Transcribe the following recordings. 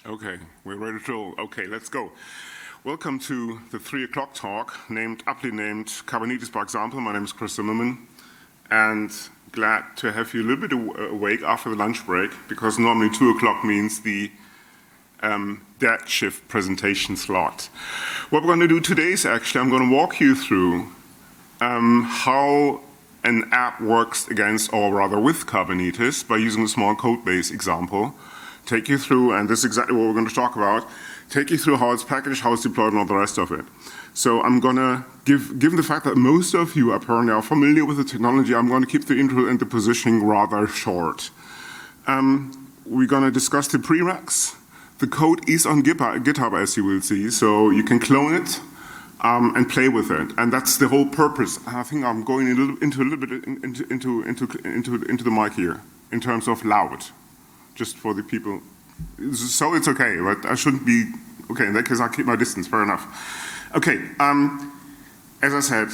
Okay, we're ready to roll. Okay, let's go. Welcome to the 3 o'clock talk, aptly named Kubernetes by Example. My name is Chris Zimmerman, and glad to have you a little bit awake after the lunch break, because normally 2 o'clock means the dead shift presentation slot. What we're going to do today is actually, I'm going to walk you through how an app works against, or rather with Kubernetes, by using a small code base example. Take you through, and this is exactly what we're going to talk about, take you through how it's packaged, how it's deployed, and all the rest of it. So I'm going to, given the fact that most of you apparently are familiar with the technology, I'm going to keep the intro and the positioning rather short. We're going to discuss the prereqs. The code is on GitHub, as you will see, so you can clone it and play with it, and that's the whole purpose. I think I'm going a little bit into the mic here in terms of loud. Just for the people, so it's okay, but I shouldn't be, okay, in that case I'll keep my distance, fair enough. Okay, as I said,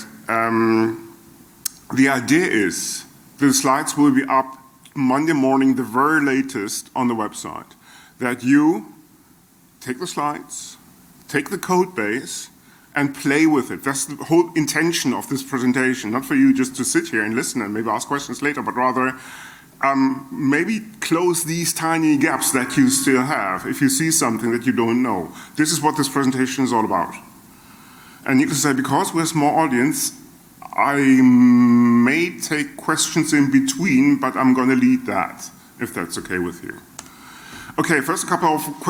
the idea is the slides will be up Monday morning, the very latest, on the website. That you take the slides, take the code base, and play with it. That's the whole intention of this presentation, not for you just to sit here and listen and maybe ask questions later, but rather maybe close these tiny gaps that you still have if you see something that you don't know. This is what this presentation is all about. And needless to say, because we're a small audience, I may take questions in between, but I'm going to lead that, if that's okay with you. Okay, first a couple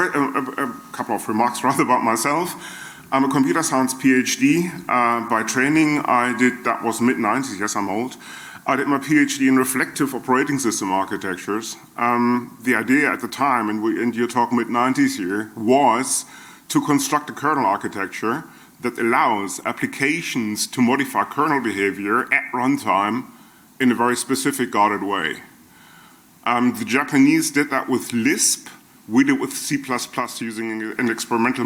of remarks rather about myself. I'm a computer science PhD by training. That was mid-90s, yes, I'm old. I did my PhD in reflective operating system architectures. The idea at the time, and you're talking mid-90s here, was to construct a kernel architecture that allows applications to modify kernel behavior at runtime in a very specific guarded way. The Japanese did that with Lisp. We did it with C++ using an experimental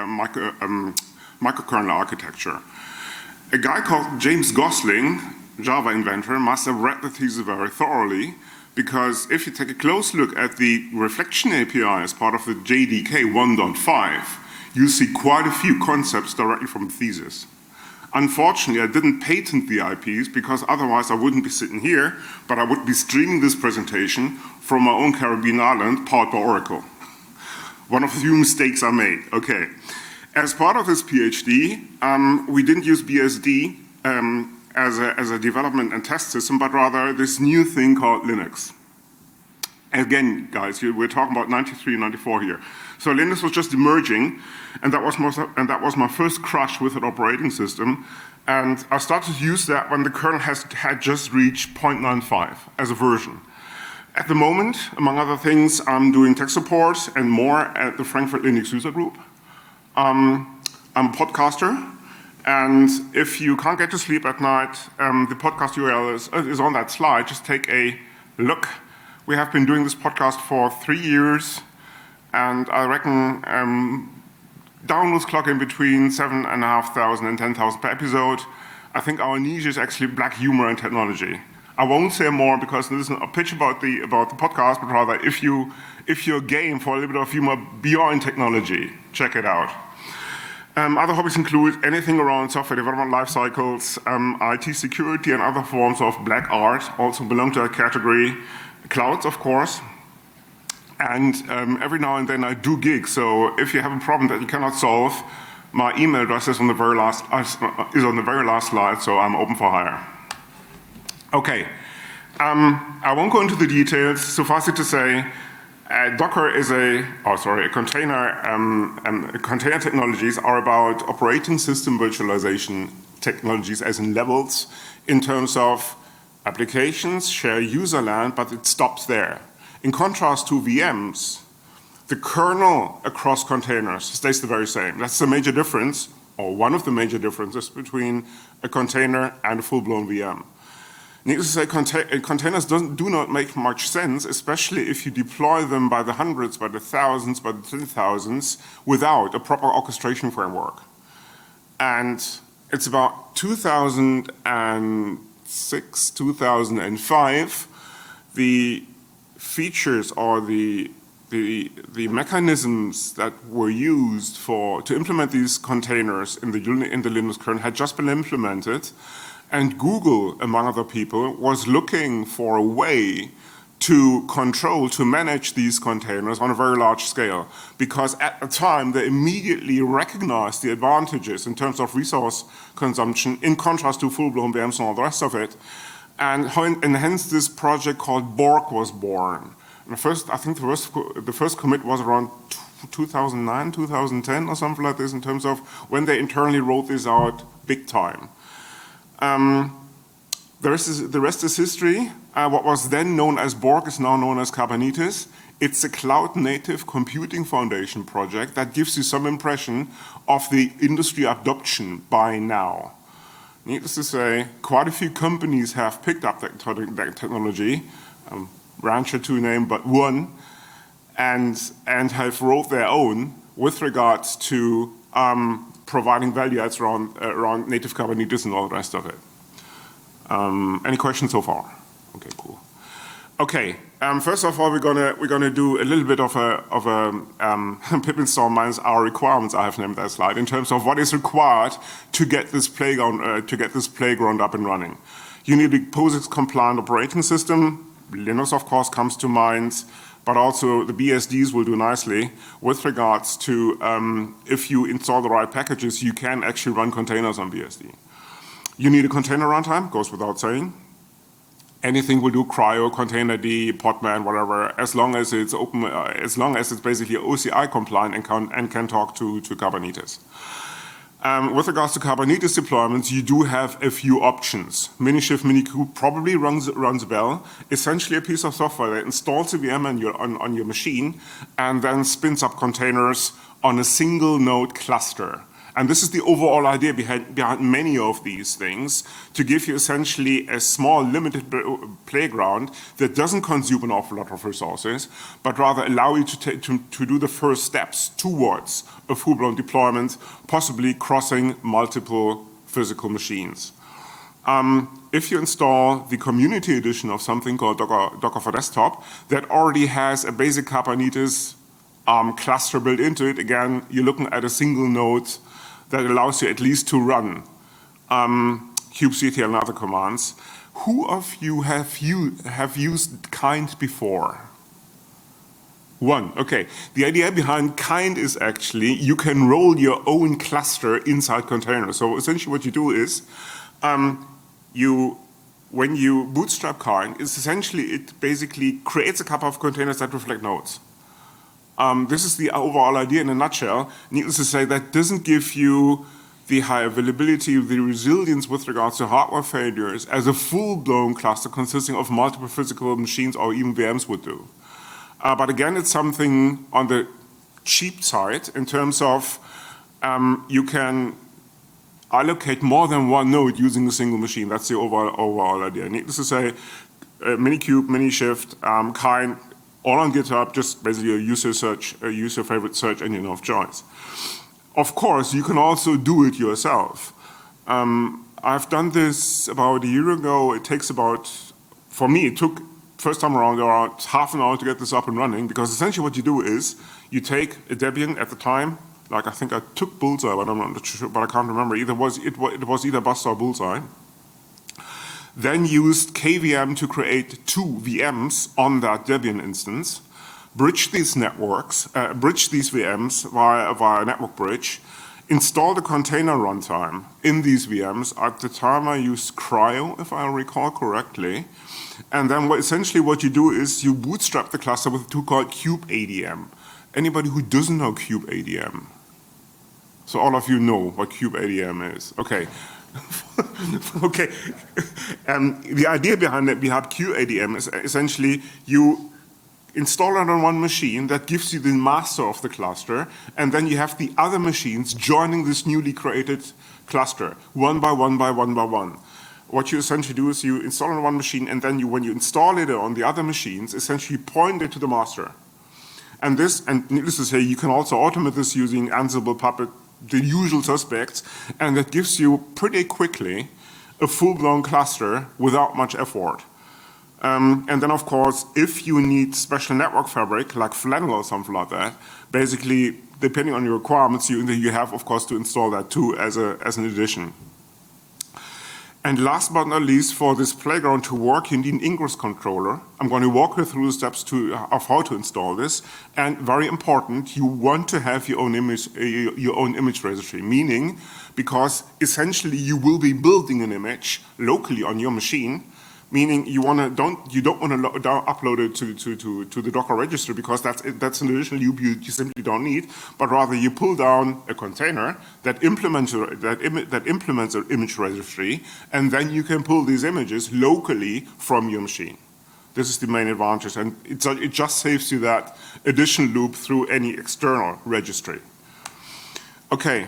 microkernel architecture. A guy called James Gosling, Java inventor, must have read the thesis very thoroughly, because if you take a close look at the reflection API as part of the JDK 1.5, you see quite a few concepts directly from the thesis. Unfortunately, I didn't patent the IPs, because otherwise I wouldn't be sitting here, but I would be streaming this presentation from my own Caribbean island, powered by Oracle. One of the few mistakes I made. Okay. As part of this PhD, we didn't use BSD as a development and test system, but rather this new thing called Linux. Again, guys, we're talking about 93, 94 here. So Linux was just emerging, and that was my first crush with an operating system. And I started to use that when the kernel had just reached 0.95 as a version. At the moment, among other things, I'm doing tech support and more at the Frankfurt Linux user group. I'm a podcaster. And if you can't get to sleep at night, the podcast URL is on that slide. Just take a look. We have been doing this podcast for 3 years, and I reckon downloads clock in between 7,500 and 10,000 per episode. I think our niche is actually black humor and technology. I won't say more because this isn't a pitch about the podcast, but rather if you're game for a little bit of humor beyond technology, check it out. Other hobbies include anything around software development life cycles, IT security, and other forms of black art also belong to that category. Clouds, of course. And every now and then I do gigs, so if you have a problem that you cannot solve, my email address is on the very last slide, so I'm open for hire. Okay, I won't go into the details. Suffice it to say, Docker is container technologies are about operating system virtualization technologies as in levels in terms of applications, share user land, but it stops there. In contrast to VMs, the kernel across containers stays the very same. That's the major difference, or one of the major differences between a container and a full-blown VM. Needless to say, containers do not make much sense, especially if you deploy them by the hundreds, by the thousands, by the 10,000s, without a proper orchestration framework. And it's about 2006, 2005, the features or the the mechanisms that were used to implement these containers in the Linux kernel had just been implemented, and Google, among other people, was looking for a way to manage these containers on a very large scale, because at the time they immediately recognized the advantages in terms of resource consumption in contrast to full-blown VMs and all the rest of it, and hence this project called Borg was born. And I think the first commit was around 2009, 2010 or something like this in terms of when they internally wrote this out big time. The rest is history. What was then known as Borg is now known as Kubernetes. It's a cloud-native computing foundation project that gives you some impression of the industry adoption by now. Needless to say, quite a few companies have picked up that technology, Rancher to name but one, and have wrote their own with regards to providing value adds around native Kubernetes and all the rest of it. Any questions so far? Okay, cool. Okay, first of all, we're gonna do a little bit of a Pippin-storm minus our requirements. I have named that slide in terms of what is required to get this playground up and running. You need a POSIX compliant operating system. Linux, of course, comes to mind, but also the BSDs will do nicely with regards to if you install the right packages, you can actually run containers on BSD. You need a container runtime, goes without saying. Anything will do, CRI-O, containerd, Podman, whatever, as long as it's open, as long as it's basically OCI compliant and can talk to Kubernetes. With regards to Kubernetes deployments, you do have a few options. Minishift, Minikube probably runs well. Essentially a piece of software that installs a VM on your machine and then spins up containers on a single node cluster. And this is the overall idea behind many of these things, to give you essentially a small limited playground that doesn't consume an awful lot of resources, but rather allow you to do the first steps towards a full-blown deployment, possibly crossing multiple physical machines. If you install the community edition of something called Docker for Desktop, that already has a basic Kubernetes cluster built into it, again, you're looking at a single node that allows you at least to run kubectl and other commands. Who of you have used Kind before? One, okay. The idea behind Kind is actually you can roll your own cluster inside containers. So essentially what you do is, when you bootstrap Kind, it basically creates a couple of containers that reflect nodes. This is the overall idea in a nutshell. Needless to say, that doesn't give you the high availability, the resilience with regards to hardware failures as a full-blown cluster consisting of multiple physical machines or even VMs would do. But again, it's something on the cheap side in terms of you can allocate more than one node using a single machine. That's the overall idea. Needless to say, Minikube, Minishift, Kind, all on GitHub, just basically a user favorite search engine of choice. Of course, you can also do it yourself. I've done this about a year ago. It takes for me, it took first time around half an hour to get this up and running, because essentially what you do is you take a Debian at the time, like I think I took Bullseye, but I'm not sure, but I can't remember. It was either Buster or Bullseye. Then used KVM to create 2 VMs on that Debian instance, bridge these networks, bridge these VMs via network bridge, install the container runtime in these VMs. At the time I used CRI-O, if I recall correctly. And then essentially what you do is you bootstrap the cluster with a tool called kubeadm. Anybody who doesn't know kubeadm? So all of you know what kubeadm is. Okay. Okay. The idea behind kubeadm is essentially you install it on one machine that gives you the master of the cluster, and then you have the other machines joining this newly created cluster, one by one by one by one. What you essentially do is you install on one machine, and then when you install it on the other machines, essentially point it to the master. And needless to say, you can also automate this using Ansible, Puppet, the usual suspects, and that gives you pretty quickly a full-blown cluster without much effort. And then, of course, if you need special network fabric, like Flannel or something like that, basically, depending on your requirements, you have, of course, to install that too as an addition. And last but not least, for this playground to work, you need an Ingress controller. I'm going to walk you through the steps of how to install this. And very important, you want to have your own image registry, meaning because essentially you will be building an image locally on your machine, meaning you don't want to upload it to the Docker registry because that's an additional loop you simply don't need, but rather you pull down a container that implements an image registry, and then you can pull these images locally from your machine. This is the main advantage, and it just saves you that additional loop through any external registry. Okay.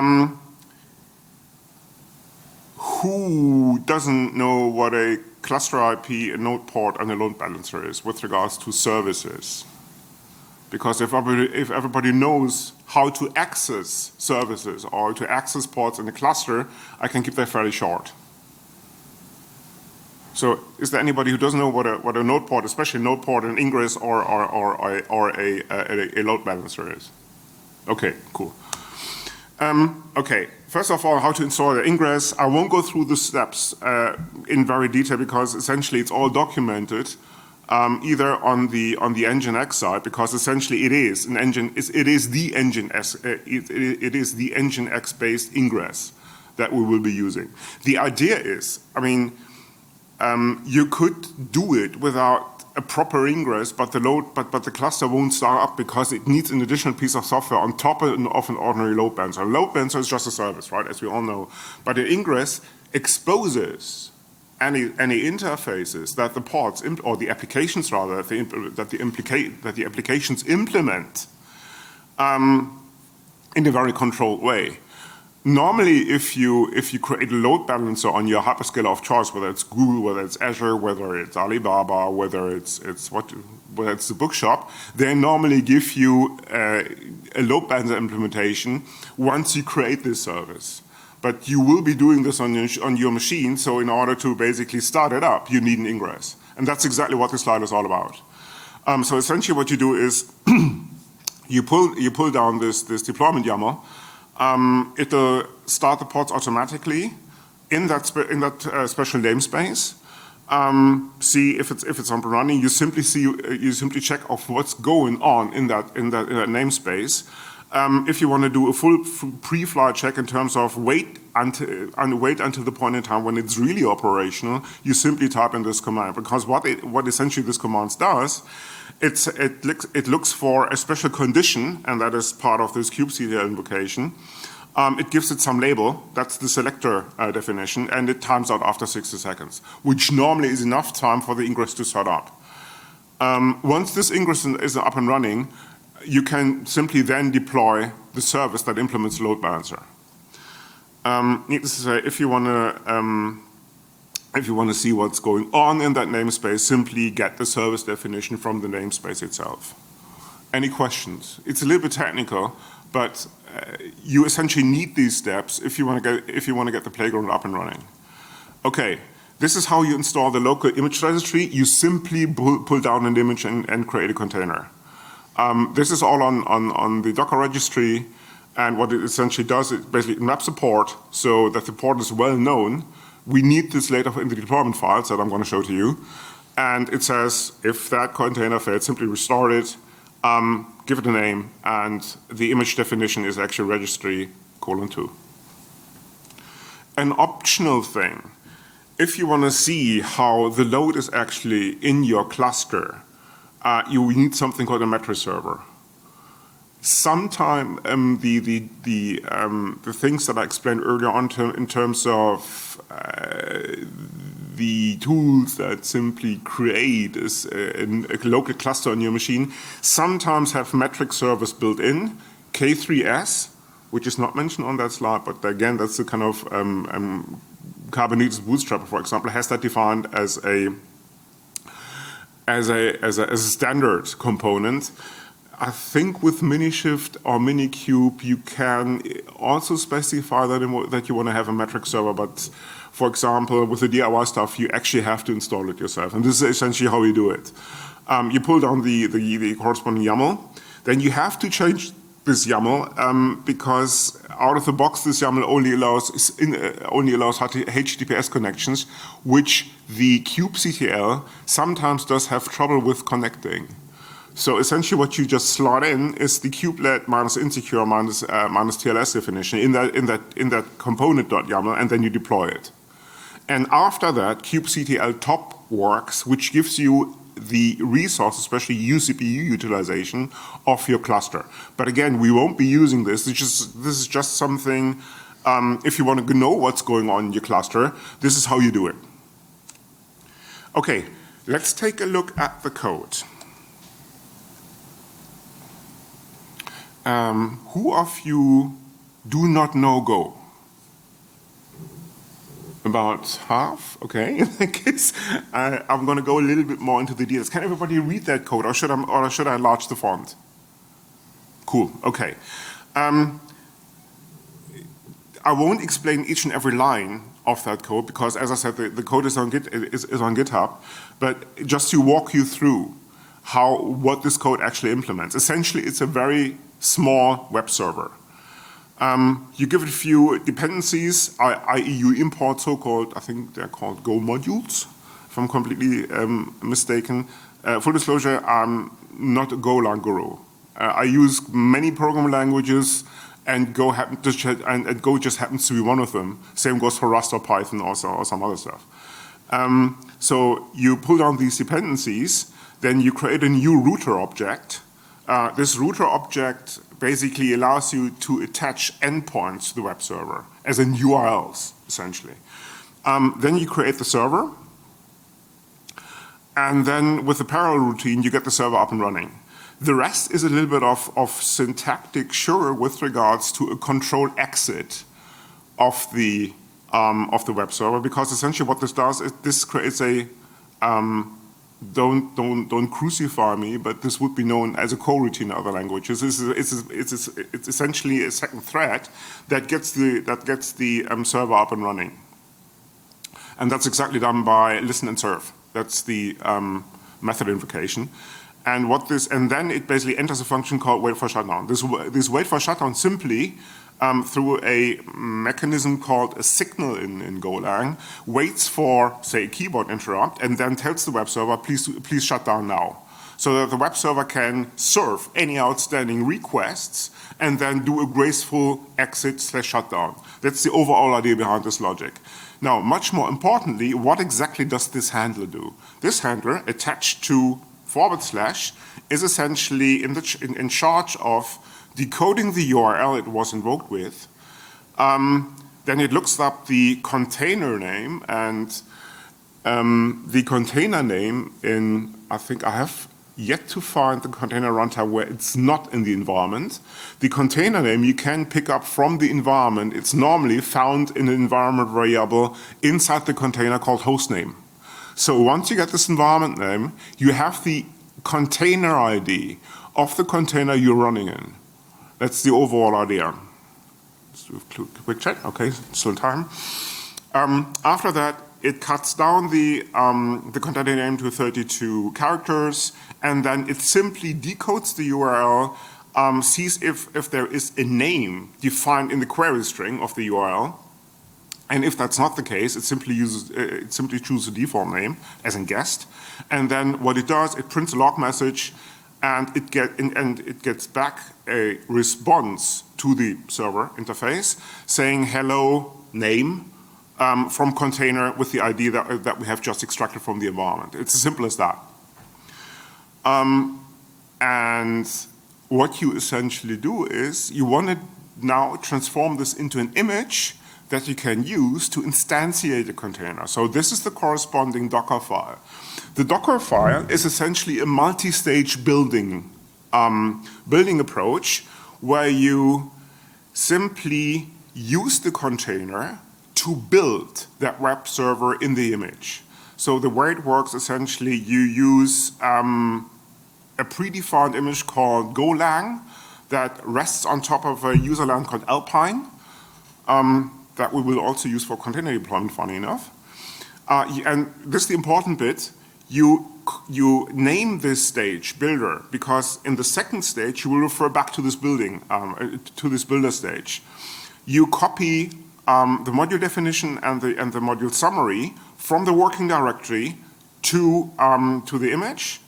Who doesn't know what a cluster IP, a node port, and a load balancer is with regards to services? Because if everybody knows how to access services or to access ports in a cluster, I can keep that fairly short. So is there anybody who doesn't know what a node port, especially a node port, an Ingress or a load balancer is? Okay, cool. Okay, first of all, how to install the Ingress. I won't go through the steps in very detail because essentially it's all documented either on the Nginx side, because essentially it is the Nginx based Ingress that we will be using. The idea is, I mean, you could do it without a proper Ingress, but the cluster won't start up because it needs an additional piece of software on top of an ordinary load balancer. A load balancer is just a service, right, as we all know. But the Ingress exposes any interfaces that the ports or the applications rather that the applications implement in a very controlled way. Normally, if you create a load balancer on your hyperscaler of choice, whether it's Google, whether it's Azure, whether it's Alibaba, whether it's the bookshop, they normally give you a load balancer implementation once you create this service. But you will be doing this on your machine, so in order to basically start it up, you need an Ingress. And that's exactly what this slide is all about. So essentially what you do is you pull down this deployment YAML. It'll start the ports automatically in that special namespace. See if it's up and running. You simply check off what's going on in that namespace. If you want to do a full pre-flight check in terms of wait until the point in time when it's really operational, you simply type in this command, because what essentially this command does, it looks for a special condition, and that is part of this kubectl invocation. It gives it some label, that's the selector definition, and it times out after 60 seconds, which normally is enough time for the Ingress to start up. Once this Ingress is up and running, you can simply then deploy the service that implements the load balancer. Needless to say, if you want to see what's going on in that namespace, simply get the service definition from the namespace itself. Any questions? It's a little bit technical, but you essentially need these steps if you want to get the playground up and running. Okay, this is how you install the local image registry. You simply pull down an image and create a container. This is all on the Docker registry, and what it essentially does is basically maps a port so that the port is well known. We need this later in the deployment files that I'm going to show to you. And it says, if that container failed, simply restart it, give it a name, and the image definition is actually registry:2. An optional thing, if you want to see how the load is actually in your cluster, you need something called a metric server. Sometime the things that I explained earlier on in terms of the tools that simply create a local cluster on your machine sometimes have metric servers built in. K3s, which is not mentioned on that slide, but again, that's the kind of Kubernetes Bootstrapper, for example, has that defined as a standard component. I think with Minishift or Minikube, you can also specify that you want to have a metric server, but For example, with the DIY stuff, you actually have to install it yourself. And this is essentially how we do it. You pull down the corresponding YAML. Then you have to change this YAML because out of the box, this YAML only allows HTTPS connections, which the kubectl sometimes does have trouble with connecting. So essentially what you just slot in is the kubelet minus insecure minus TLS definition in that component.yaml, and then you deploy it. And after that, kubectl top works, which gives you the resource, especially uCPU utilization of your cluster. But again, we won't be using this. This is just something, if you want to know what's going on in your cluster, this is how you do it. Okay, let's take a look at the code. Who of you do not know Go? About half, okay. In that case, I'm going to go a little bit more into the details. Can everybody read that code, or should I enlarge the font? Cool, okay. I won't explain each and every line of that code because, as I said, the code is on GitHub. But just to walk you through what this code actually implements. Essentially, it's a very small web server. You give it a few dependencies, i.e. you import so-called, I think they're called Go modules, if I'm completely mistaken. Full disclosure, I'm not a Golang guru. I use many programming languages, and Go just happens to be one of them. Same goes for Rust or Python or some other stuff. So you pull down these dependencies, then you create a new router object. This router object basically allows you to attach endpoints to the web server, as in URLs, essentially. Then you create the server, and then with the parallel routine, you get the server up and running. The rest is a little bit of syntactic sugar with regards to a control exit of the web server, because essentially what this does is this creates a don't crucify me, but this would be known as a coroutine in other languages. It's essentially a second thread that gets the server up and running, and that's exactly done by listen and serve. That's the method invocation, and then it basically enters a function called wait for shutdown. This wait for shutdown simply through a mechanism called a signal in Golang, waits for, say, a keyboard interrupt, and then tells the web server, please shut down now. So that the web server can serve any outstanding requests and then do a graceful exit/shutdown. That's the overall idea behind this logic. Now, much more importantly, what exactly does this handler do? This handler, attached to / is essentially in charge of decoding the URL it was invoked with. Then it looks up the container name, and the container name I think I have yet to find the container runtime where it's not in the environment. The container name you can pick up from the environment. It's normally found in an environment variable inside the container called hostname. So once you get this environment name, you have the container ID of the container you're running in. That's the overall idea. Let's do a quick check. Okay, still in time. After that, it cuts down the container name to 32 characters, and then it simply decodes the URL, sees if there is a name defined in the query string of the URL, and if that's not the case, it simply chooses a default name, as in guest, and then what it does, it prints a log message, and it gets back a response to the server interface saying hello name from container with the ID that we have just extracted from the environment. It's as simple as that. And what you essentially do is you want to now transform this into an image that you can use to instantiate a container. So this is the corresponding Docker file. The Docker file is essentially a multi-stage building approach where you simply use the container to build that web server in the image. So the way it works, essentially, you use a predefined image called Golang that rests on top of a user land called Alpine. that we will also use for container deployment, funny enough. And this is the important bit. You name this stage builder, because in the second stage you will refer back to this building, to this builder stage. You copy the module definition and the module summary from the working directory to the image.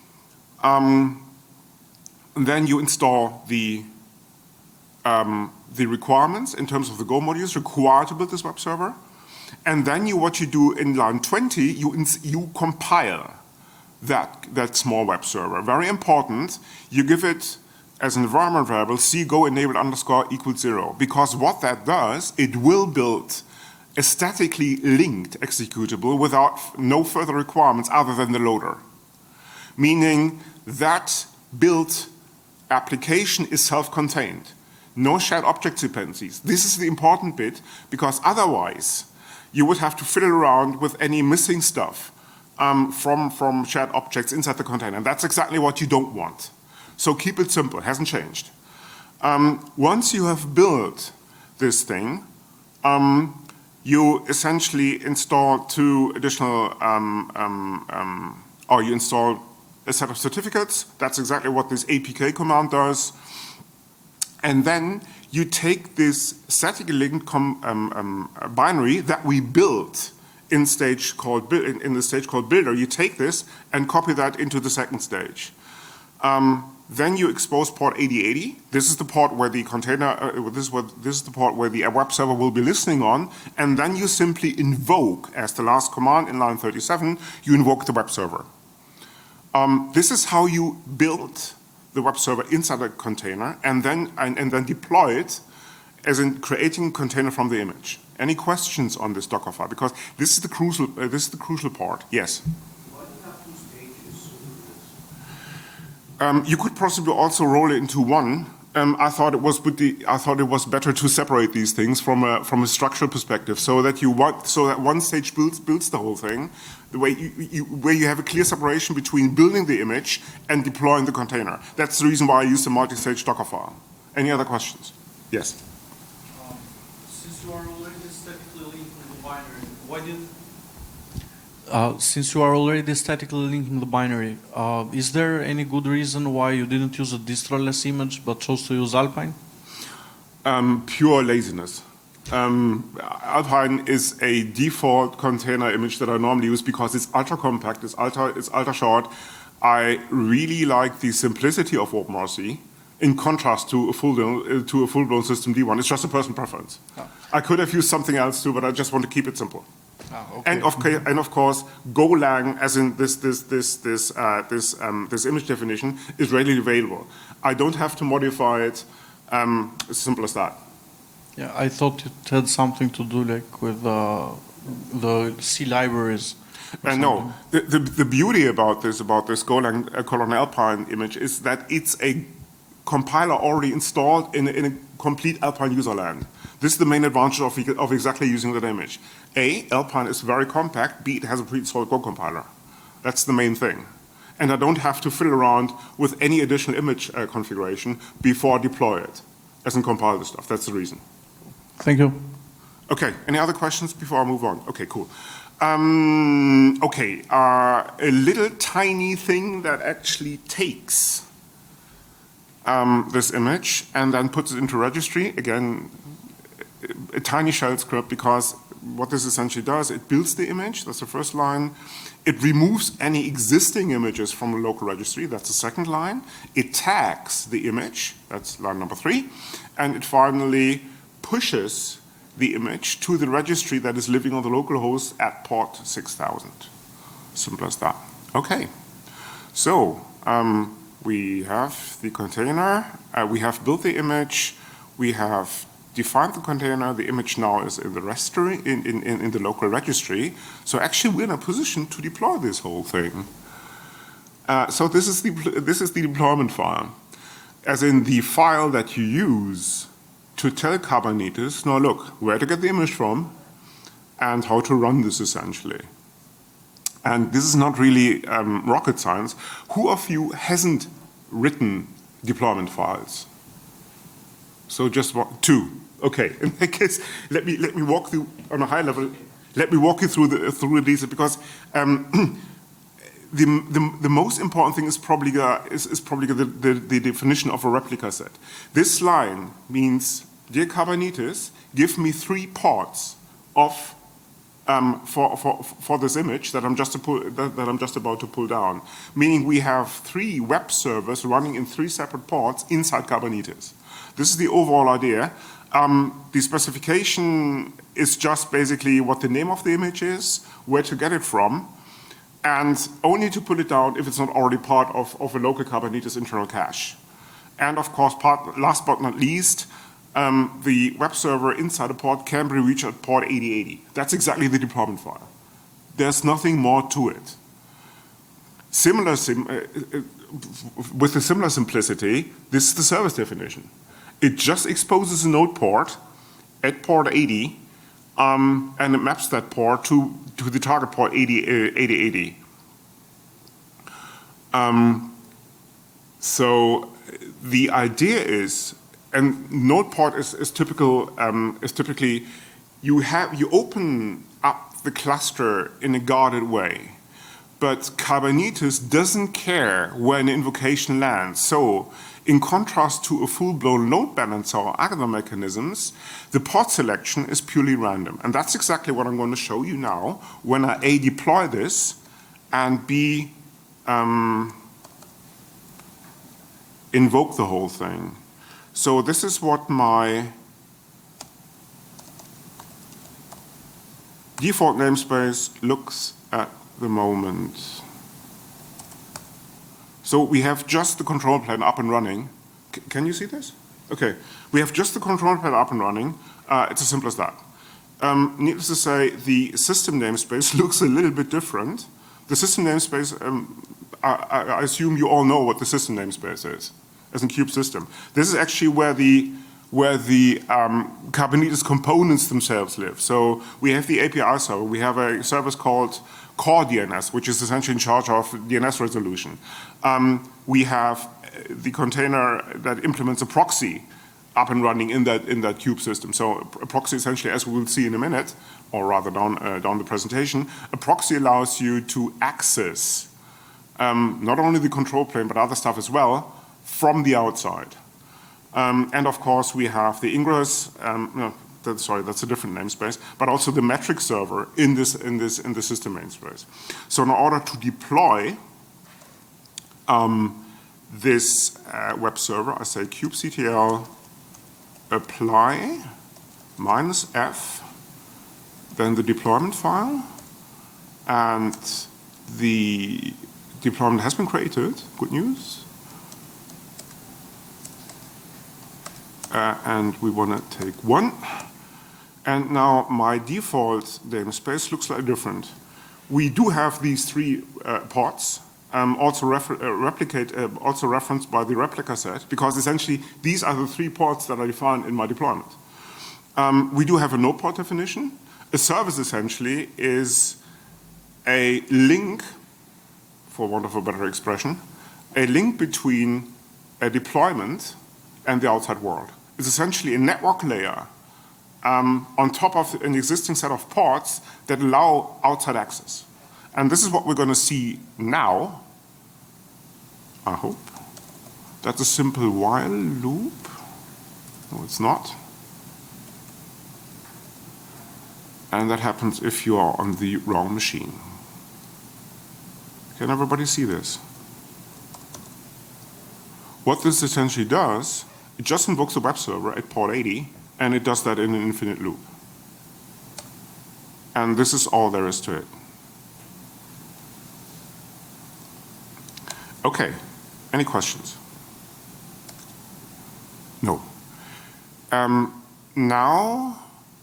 Then you install the requirements in terms of the Go modules required to build this web server. And then what you do in line 20, you compile that small web server. Very important, you give it as an environment variable cgo enabled underscore equals 0, because what that does, it will build a statically linked executable without no further requirements other than the loader. Meaning that built application is self-contained. No shared object dependencies. This is the important bit, because otherwise you would have to fiddle around with any missing stuff from shared objects inside the container. And that's exactly what you don't want. So keep it simple, it hasn't changed. Once you have built this thing, you essentially install two additional, or you install a set of certificates. That's exactly what this apk command does. And then you take this statically linked binary that we built in the stage called builder. You take this and copy that into the second stage. Then you expose port 8080. This is the port where the container, this is the port where the web server will be listening on. And then you simply invoke, as the last command in line 37, you invoke the web server. This is how you build the web server inside a container and then deploy it, as in creating a container from the image. Any questions on this Docker file? Because this is the crucial part. Yes. Why do you have two stages? You could possibly also roll it into one. I thought it was better to separate these things from a structural perspective, so that one stage builds the whole thing, the way where you have a clear separation between building the image and deploying the container. That's the reason why I use the multi-stage Docker file. Any other questions? Yes. Since you are already statically linking the binary, why didn't? Since you are already statically linking the binary, is there any good reason why you didn't use a distroless image but chose to use Alpine? Pure laziness. Alpine is a default container image that I normally use because it's ultra compact, it's ultra short. I really like the simplicity of OpenRC in contrast to a full-blown system D1. It's just a personal preference. Oh. I could have used something else too, but I just want to keep it simple. Oh, okay. And of course, Golang, as in this image definition, is readily available. I don't have to modify it. As simple as that. Yeah, I thought it had something to do like with the C libraries. No, the beauty about this Golang colon Alpine image is that it's a compiler already installed in a complete Alpine user land. This is the main advantage of exactly using that image. A, Alpine is very compact. B, it has a pre-installed Go compiler. That's the main thing. And I don't have to fiddle around with any additional image configuration before I deploy it, as in compile the stuff. That's the reason. Thank you. Okay, any other questions before I move on? Okay, cool. A little tiny thing that actually takes this image and then puts it into registry. Again, a tiny shell script, because what this essentially does, it builds the image, that's the first line. It removes any existing images from the local registry, that's the second line. It tags the image, that's line number 3. And it finally pushes the image to the registry that is living on the local host at port 6000. Simple as that. Okay, so we have the container, we have built the image, we have defined the container, the image now is in the registry, in the local registry. So actually we're in a position to deploy this whole thing. So this is the deployment file, as in the file that you use to tell Kubernetes, now look, where to get the image from and how to run this essentially. And this is not really rocket science. Who of you hasn't written deployment files? So just two. Okay, in that case, let me walk through on a high level. Let me walk you through these because the most important thing is probably the definition of a replica set. This line means, dear Kubernetes, give me 3 ports of for this image that I'm just about to pull down. Meaning we have 3 web servers running in 3 separate ports inside Kubernetes. This is the overall idea. The specification is just basically what the name of the image is, where to get it from, and only to pull it down if it's not already part of a local Kubernetes internal cache. And of course, last but not least, the web server inside a port can be reached at port 8080. That's exactly the deployment file. There's nothing more to it. With a similar simplicity, this is the service definition. It just exposes a node port at port 80, and it maps that port to the target port 8080. So the idea is, and node port is typically you open up the cluster in a guarded way. But Kubernetes doesn't care where an invocation lands. So in contrast to a full-blown load balancer or other mechanisms, the port selection is purely random. And that's exactly what I'm going to show you now when I A, deploy this, and B, invoke the whole thing. So this is what my default namespace looks at the moment. So we have just the control plane up and running. Can you see this? Okay, we have just the control plane up and running. It's as simple as that. Needless to say, the system namespace looks a little bit different. The system namespace, I assume you all know what the system namespace is, as in kube system. This is actually where the Kubernetes components themselves live. So we have the API server. We have a service called Core DNS, which is essentially in charge of DNS resolution. We have the container that implements a proxy up and running in that kube system. So a proxy essentially, as we will see in a minute, or rather down the presentation, a proxy allows you to access not only the control plane but other stuff as well from the outside. And of course we have the Ingress, that's a different namespace, but also the metric server in the system namespace. So in order to deploy this web server, I say kubectl apply -f, then the deployment file, and the deployment has been created. Good news. And we want to take 1. And now my default namespace looks slightly different. We do have these 3 ports, also referenced by the replica set, because essentially these are the 3 ports that are defined in my deployment. We do have a node port definition. A service essentially is a link, for want of a better expression, a link between a deployment and the outside world. It's essentially a network layer on top of an existing set of ports that allow outside access. And this is what we're going to see now, I hope. That's a simple while loop. No, it's not. And that happens if you are on the wrong machine. Can everybody see this? What this essentially does, it just invokes the web server at port 80, and it does that in an infinite loop. And this is all there is to it. Okay, any questions? No. Now,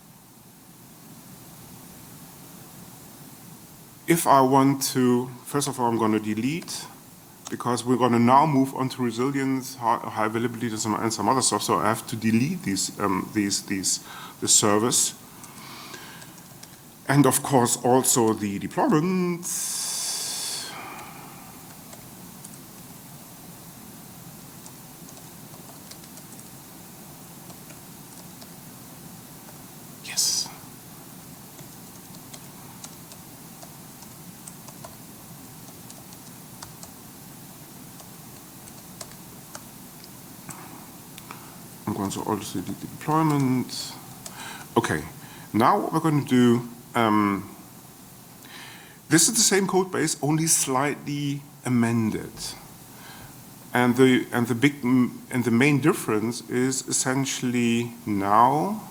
if I want to, first of all, I'm going to delete, because we're going to now move on to resilience, high availability, and some other stuff. So I have to delete this service, and of course also the deployment. so also the deployment. Okay, now what we're going to do, this is the same code base, only slightly amended. And the main difference is essentially now,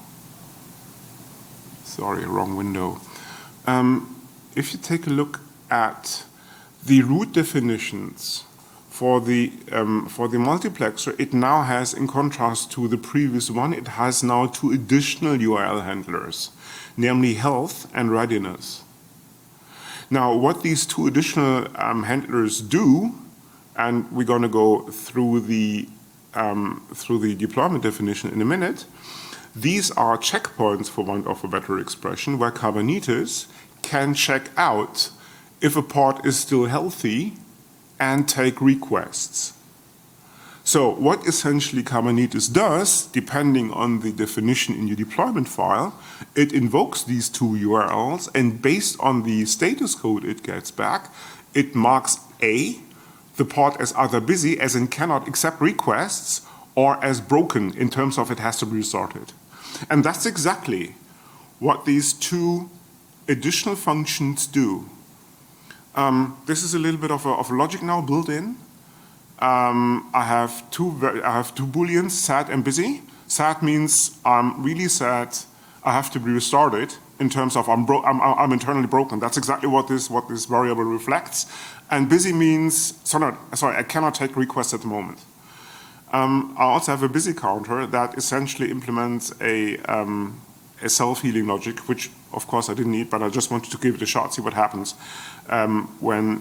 sorry, wrong window. If you take a look at the root definitions for the multiplexer, it now has, in contrast to the previous one, it has now 2 additional URL handlers, namely health and readiness. Now, what these 2 additional handlers do, and we're going to go through the deployment definition in a minute, these are checkpoints, for want of a better expression, where Kubernetes can check out if a pod is still healthy and take requests. So what essentially Kubernetes does, depending on the definition in your deployment file, it invokes these 2 URLs, and based on the status code it gets back, it marks A, the pod as either busy, as in cannot accept requests, or as broken in terms of it has to be restarted. And that's exactly what these 2 additional functions do. This is a little bit of logic now built in. I have two booleans, sad and busy. Sad means I'm really sad, I have to be restarted, in terms of I'm internally broken. That's exactly what this variable reflects. And busy means, sorry, I cannot take requests at the moment. I also have a busy counter that essentially implements a self-healing logic, which of course I didn't need, but I just wanted to give it a shot, see what happens when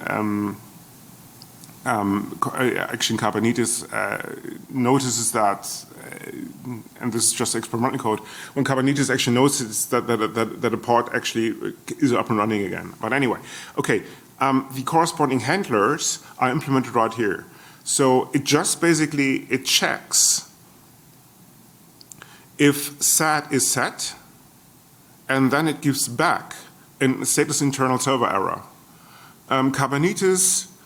actually Kubernetes notices that, and this is just experimental code, when Kubernetes actually notices that a pod actually is up and running again. But anyway, okay, the corresponding handlers are implemented right here. So it just basically, it checks if SAT is set, and then it gives back a status internal server error. Kubernetes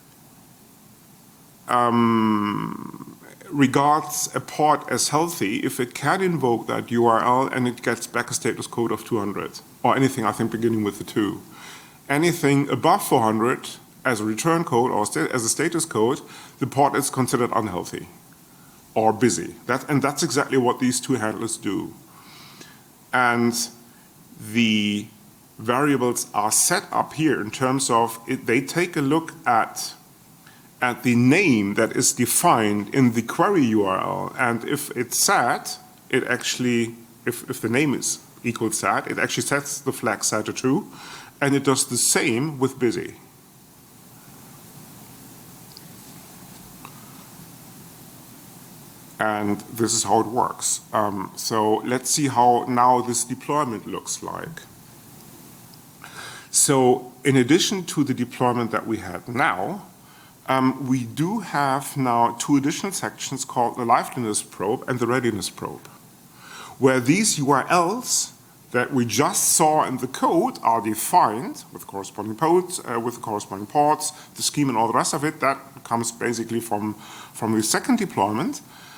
regards a pod as healthy if it can invoke that URL and it gets back a status code of 200, or anything, I think, beginning with the 2. Anything above 400 as a return code or as a status code, the pod is considered unhealthy or busy. And that's exactly what these 2 handlers do. And the variables are set up here in terms of they take a look at the name that is defined in the query URL, and if it's SAT, it actually, if the name is equals SAT, it actually sets the flag SAT to true, and it does the same with busy. And this is how it works. So let's see how now this deployment looks like. So in addition to the deployment that we had now, we do have now 2 additional sections called the liveliness probe and the readiness probe, where these URLs that we just saw in the code are defined with corresponding ports, the scheme and all the rest of it. That comes basically from the second deployment.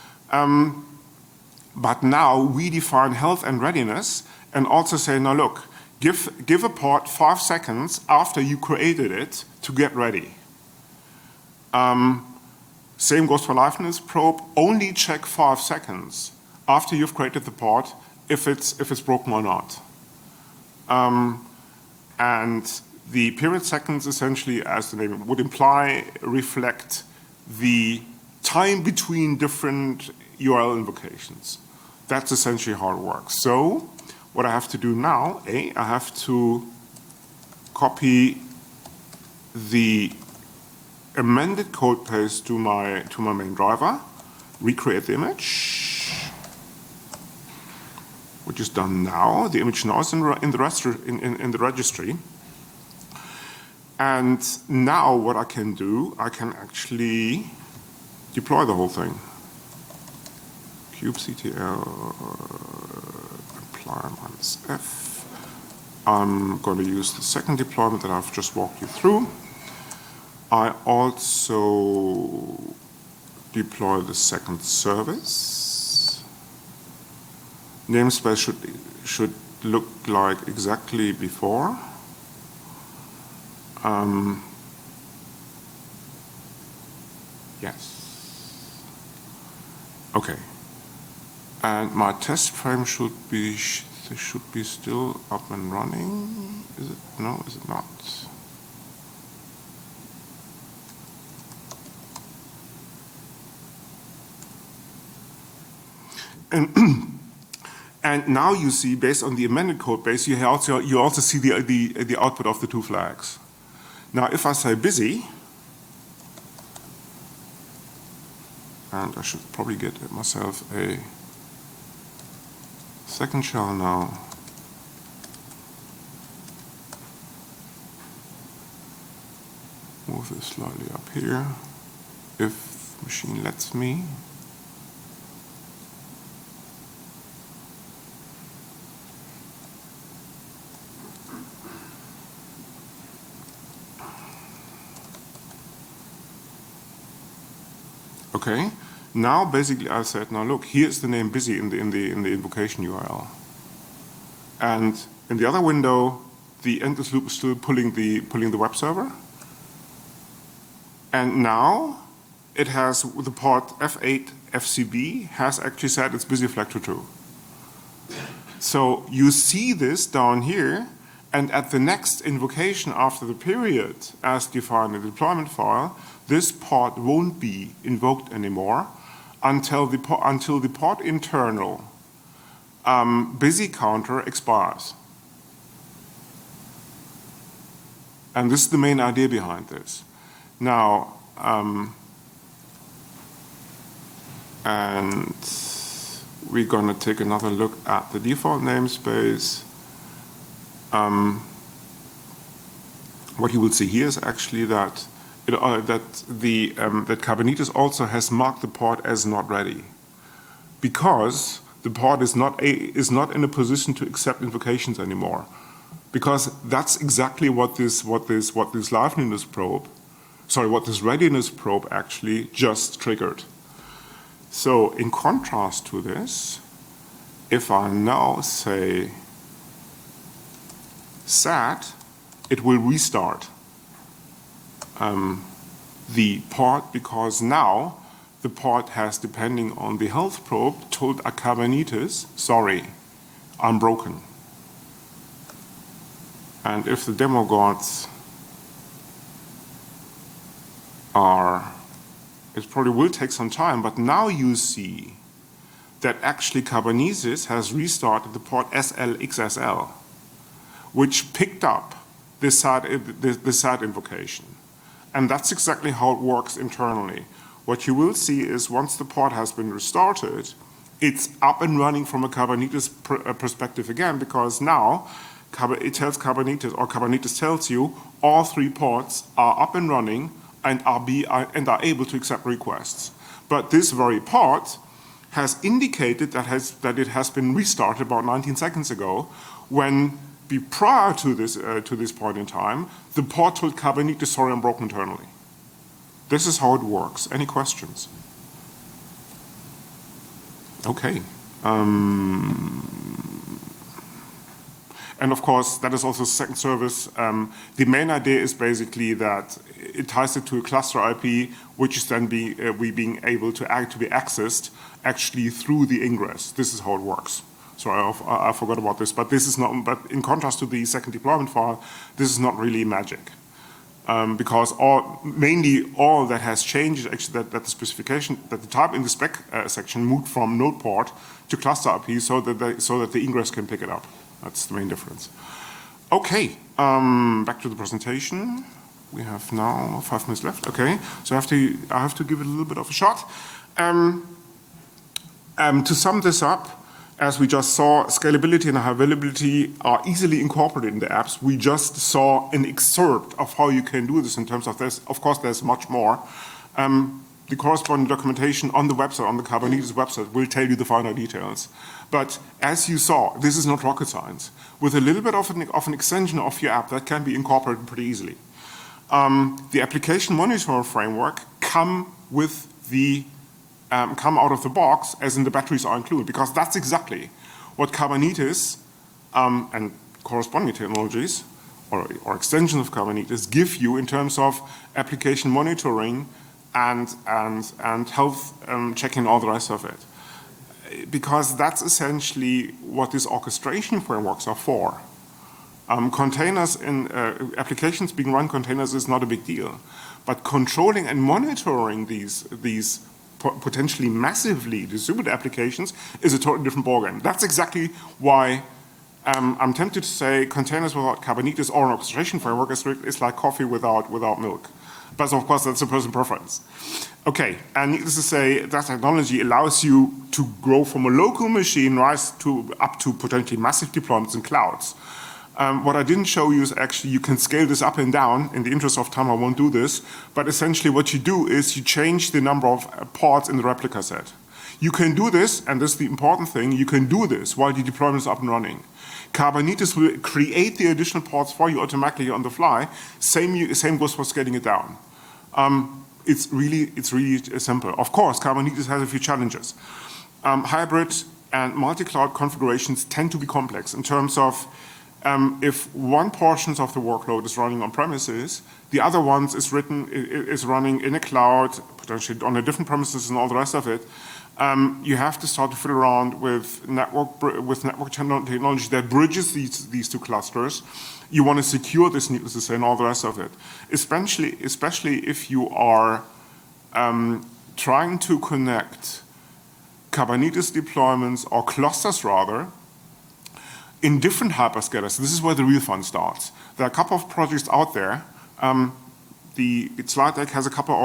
But now we define health and readiness and also say, now look, give a pod 5 seconds after you created it to get ready. Same goes for liveness probe. Only check 5 seconds after you've created the pod if it's broken or not. And the period seconds essentially, as the name would imply, reflect the time between different URL invocations. That's essentially how it works. So what I have to do now, I have to copy the amended code paste to my main driver, recreate the image, which is done now. The image now is in the registry. And now what I can do, I can actually deploy the whole thing. kubectl apply -f. I'm going to use the second deployment that I've just walked you through. I also deploy the second service. namespace should look like exactly before. Yes. Okay. And my test frame should be still up and running. Is it? No, is it not? And now you see, based on the amended code base, you also see the output of the two flags. Now, if I say busy, and I should probably get myself a second shell now. Move this slightly up here, if the machine lets me. Okay, now basically I said, now look, here's the name busy in the invocation URL. And in the other window, the endless loop is still pulling the web server. And now it has the port F8 FCB has actually said it's busy flag to true. So you see this down here, and at the next invocation after the period as defined in the deployment file, this port won't be invoked anymore until the port internal busy counter expires. And this is the main idea behind this. Now, and we're going to take another look at the default namespace. What you will see here is actually that that Kubernetes also has marked the port as not ready, because the port is not in a position to accept invocations anymore, because that's exactly what this readiness probe actually just triggered. So in contrast to this, if I now say SAT, it will restart the port, because now the port has, depending on the health probe, told a Kubernetes, sorry, I'm broken. And if the demo gods it probably will take some time, but now you see that actually Kubernetes has restarted the port SLXSL, which picked up the SAT invocation. And that's exactly how it works internally. What you will see is once the port has been restarted, it's up and running from a Kubernetes perspective again, because now it tells Kubernetes, or Kubernetes tells you, all three ports are up and running and are able to accept requests. But this very port has indicated that it has been restarted about 19 seconds ago, when prior to this point in time, the port told Kubernetes, sorry, I'm broken internally. This is how it works. Any questions? Okay. And of course, that is also second service. The main idea is basically that it ties it to a cluster IP, which is then being able to be accessed actually through the ingress. This is how it works. Sorry, I forgot about this, but this is not. But in contrast to the second deployment file, this is not really magic, because mainly all that has changed is actually that the specification, that the type in the spec section moved from node port to cluster IP, so that the ingress can pick it up. That's the main difference. Okay, back to the presentation. We have now 5 minutes left. Okay, so I have to give it a little bit of a shot. To sum this up, as we just saw, scalability and availability are easily incorporated in the apps. We just saw an excerpt of how you can do this in terms of this. Of course, there's much more. The corresponding documentation on the website, on the Kubernetes website, will tell you the finer details. But as you saw, this is not rocket science. With a little bit of an extension of your app, that can be incorporated pretty easily. The application monitor framework come out of the box, as in the batteries are included, because that's exactly what Kubernetes and corresponding technologies or extensions of Kubernetes give you in terms of application monitoring and health checking, all the rest of it. Because that's essentially what these orchestration frameworks are for. Containers in applications being run containers is not a big deal, but controlling and monitoring these potentially massively distributed applications is a totally different ballgame. That's exactly why I'm tempted to say containers without Kubernetes or an orchestration framework is like coffee without milk. But of course, that's a personal preference. Okay, and needless to say, that technology allows you to grow from a local machine up to potentially massive deployments in clouds. What I didn't show you is actually you can scale this up and down. In the interest of time, I won't do this. But essentially what you do is you change the number of ports in the replica set. You can do this, and this is the important thing, you can do this while the deployment is up and running. Kubernetes will create the additional ports for you automatically on the fly. Same goes for scaling it down. It's really simple. Of course, Kubernetes has a few challenges. Hybrid and multi-cloud configurations tend to be complex in terms of if one portion of the workload is running on premises, the other ones is running in a cloud, potentially on a different premises and all the rest of it. You have to start to fiddle around with network technology that bridges these two clusters. You want to secure this, needless to say, and all the rest of it. Especially if you are trying to connect Kubernetes deployments or clusters rather in different hyperscalers. This is where the real fun starts. There are a couple of projects out there. The slide deck has a couple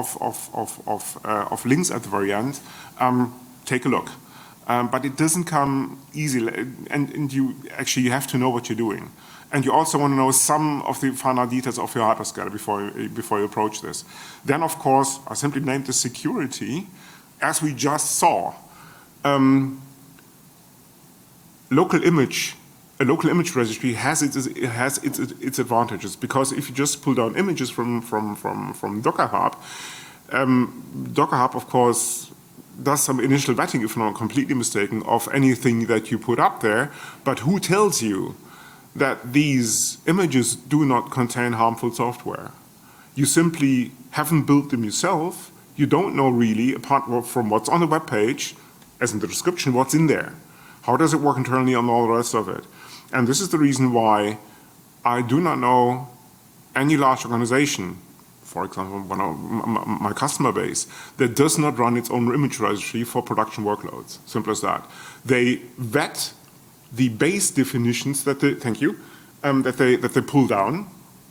of links at the very end. Take a look. But it doesn't come easily, and you have to know what you're doing. And you also want to know some of the final details of your hyperscaler before you approach this. Then, of course, I simply named the security. As we just saw, a local image registry has its advantages, because if you just pull down images from Docker Hub, Docker Hub, of course, does some initial vetting, if I'm not completely mistaken, of anything that you put up there. But who tells you that these images do not contain harmful software? You simply haven't built them yourself. You don't know really, apart from what's on the web page, as in the description, what's in there. How does it work internally and all the rest of it? And this is the reason why I do not know any large organization, for example, one of my customer base, that does not run its own image registry for production workloads. Simple as that. They vet the base definitions that they pull down,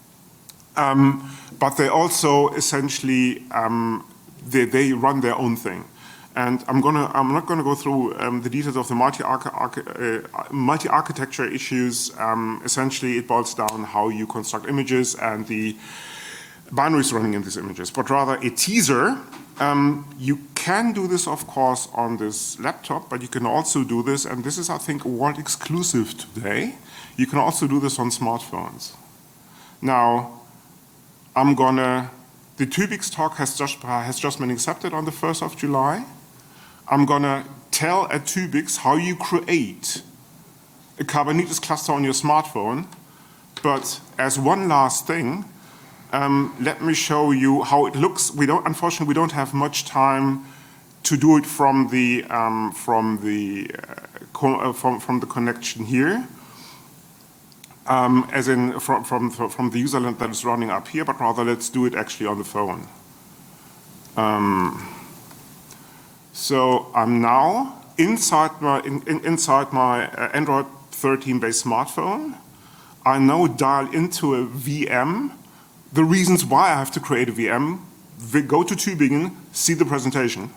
but they also essentially they run their own thing. And I'm not gonna go through the details of the multi-architecture issues. Essentially, it boils down how you construct images and the binaries running in these images, but rather a teaser. You can do this, of course, on this laptop, but you can also do this, and this is, I think, a world exclusive today. You can also do this on smartphones. Now, the TÜBIX talk has just been accepted on the 1st of July. I'm gonna tell at TÜBIX how you create a Kubernetes cluster on your smartphone, but as one last thing, let me show you how it looks. Unfortunately, we don't have much time to do it from the connection here, as in from the user that is running up here, but rather let's do it actually on the phone. So I'm now inside my Android 13 based smartphone. I now dial into a VM. The reasons why I have to create a VM, go to Tübingen, see the presentation.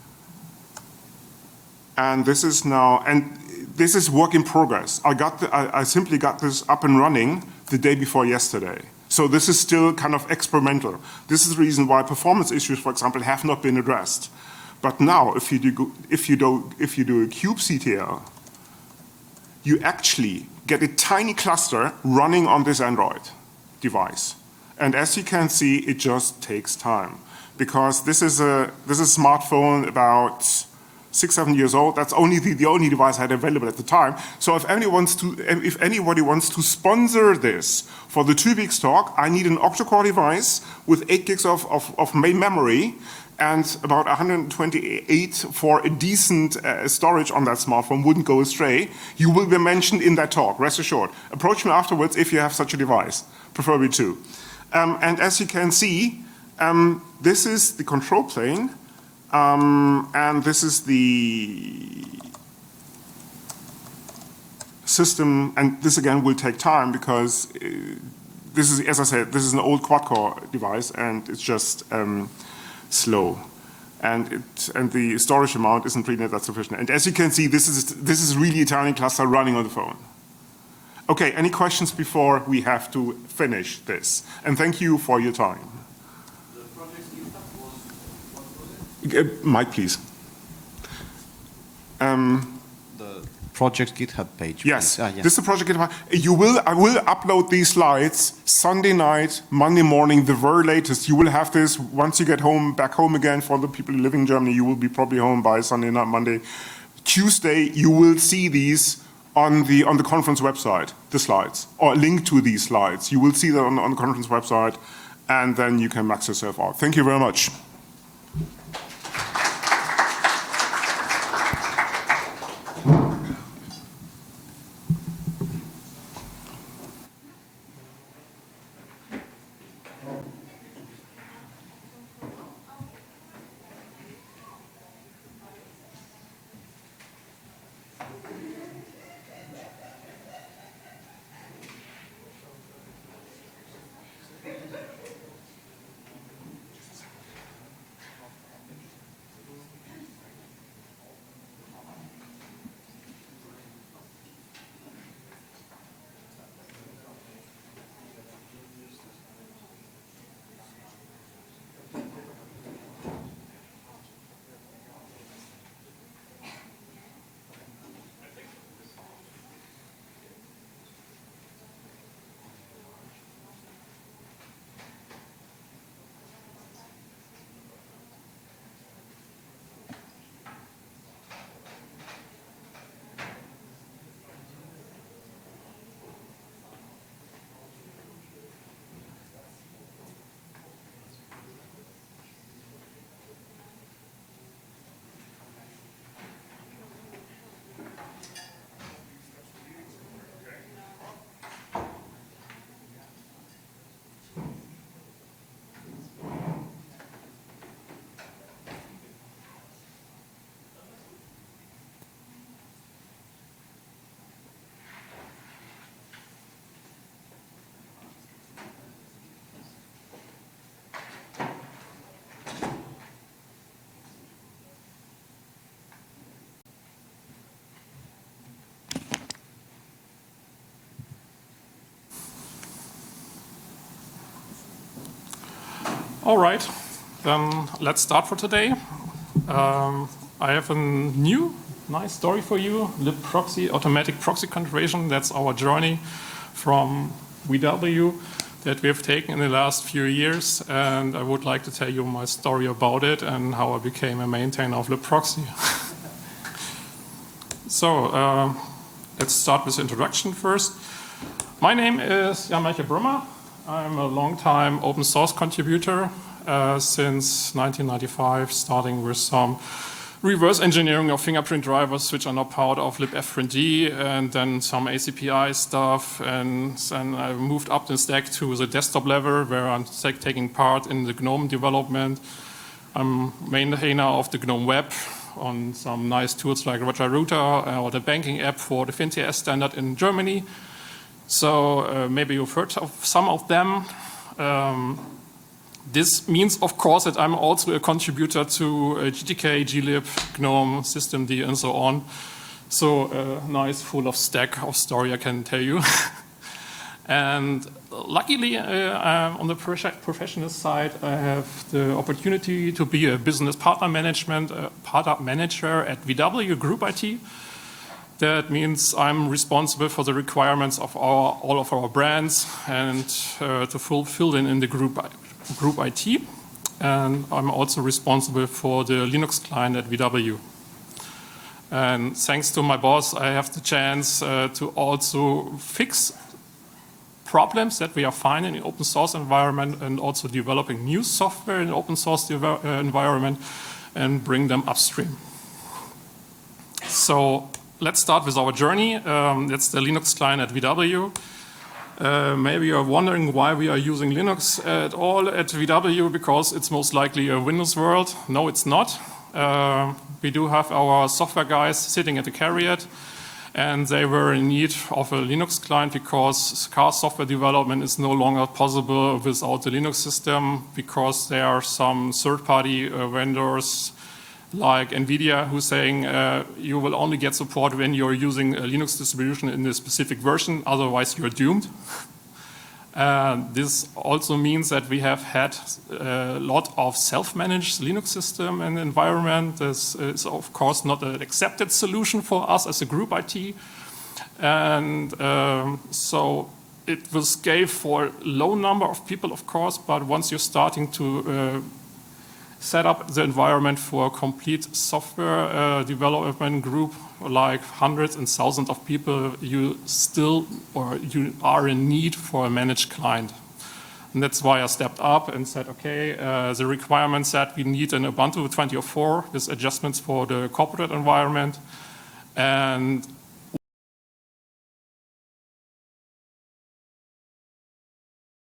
And this is work in progress. I simply got this up and running the day before yesterday. So this is still kind of experimental. This is the reason why performance issues, for example, have not been addressed. But now, if you do a kubectl, you actually get a tiny cluster running on this Android device. And as you can see, it just takes time, because this is a smartphone about 6, 7 years old. That's only the only device I had available at the time. So if anybody wants to sponsor this for the 2 weeks talk, I need an octa-core device with 8 gigs of main memory and about 128 for a decent storage on that smartphone, wouldn't go astray. You will be mentioned in that talk, rest assured. Approach me afterwards if you have such a device, preferably 2. And as you can see, this is the control plane. And this is the system, and this again will take time because this is, as I said, this is an old quad-core device and it's just slow. And the storage amount isn't really that sufficient. And as you can see, this is really Italian cluster running on the phone. Okay, any questions before we have to finish this? And thank you for your time. Mike, please. The project GitHub page. Yes, yes. this is the project GitHub. I will upload these slides Sunday night, Monday morning, the very latest. You will have this once you get back home again. For the people living in Germany, you will be probably home by Sunday night, Monday. Tuesday, you will see these on the conference website, the slides, or a link to these slides. You will see that on the conference website, and then you can max yourself out. Thank you very much. All right, then let's start for today. I have a new nice story for you, libproxy, automatic proxy configuration. That's our journey from VW that we have taken in the last few years. And I would like to tell you my story about it and how I became a maintainer of libproxy. So let's start with the introduction first. My name is Jan-Michael Brümmer. I'm a long-time open source contributor since 1995, starting with some reverse engineering of fingerprint drivers, which are now part of libfprintd, and then some ACPI stuff. And then I moved up the stack to the desktop level, where I'm taking part in the GNOME development. I'm maintainer of the GNOME Web on some nice tools like Roger Router or the banking app for the FinTS standard in Germany. So maybe you've heard of some of them. This means, of course, that I'm also a contributor to GTK, glib, GNOME, systemd, and so on. So nice, full of stack of story, I can tell you. And luckily, on the professional side, I have the opportunity to be a business partner manager at VW Group IT. That means I'm responsible for the requirements of all of our brands and to fulfill in the group IT. And I'm also responsible for the Linux client at VW. And thanks to my boss, I have the chance to also fix problems that we are finding in open source environment and also developing new software in open source environment and bring them upstream. So let's start with our journey. That's the Linux client at VW. Maybe you're wondering why we are using Linux at all at VW, because it's most likely a Windows world. No, it's not. We do have our software guys sitting at the CARIAD, and they were in need of a Linux client because car software development is no longer possible without the Linux system, because there are some third-party vendors like NVIDIA who's saying you will only get support when you're using a Linux distribution in a specific version, otherwise you're doomed. This also means that we have had a lot of self-managed Linux system and environment. This is of course not an accepted solution for us as a group IT. And so it will scale for a low number of people, of course, but once you're starting to set up the environment for a complete software development group, like hundreds and thousands of people, you are in need for a managed client. And that's why I stepped up and said, okay, the requirements that we need an Ubuntu 20.04 with adjustments for the corporate environment. And